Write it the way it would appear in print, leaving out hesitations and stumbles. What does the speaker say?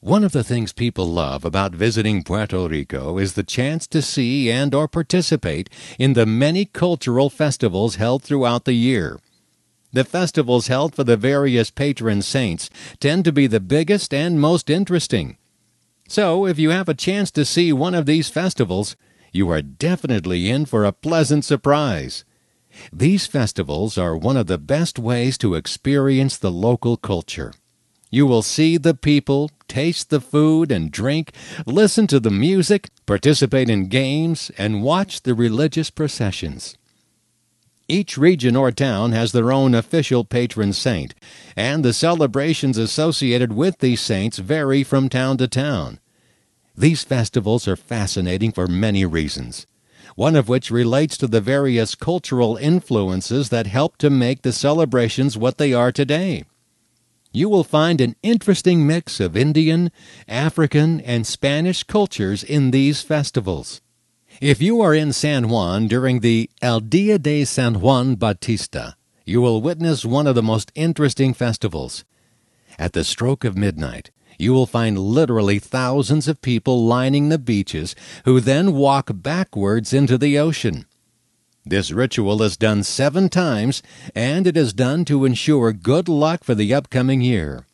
One of the things people love about visiting Puerto Rico is the chance to see and or participate in the many cultural festivals held throughout the year. The festivals held for the various patron saints tend to be the biggest and most interesting. So, if you have a chance to see one of these festivals, you are definitely in for a pleasant surprise. These festivals are one of the best ways to experience the local culture. You will see the people, taste the food and drink, listen to the music, participate in games, and watch the religious processions. Each region or town has their own official patron saint, and the celebrations associated with these saints vary from town to town. These festivals are fascinating for many reasons, one of which relates to the various cultural influences that help to make the celebrations what they are today. You will find an interesting mix of Indian, African, and Spanish cultures in these festivals. If you are in San Juan during the El Dia de San Juan Bautista, you will witness one of the most interesting festivals. At the stroke of midnight, you will find literally thousands of people lining the beaches who then walk backwards into the ocean. This ritual is done 7 times, and it is done to ensure good luck for the upcoming year.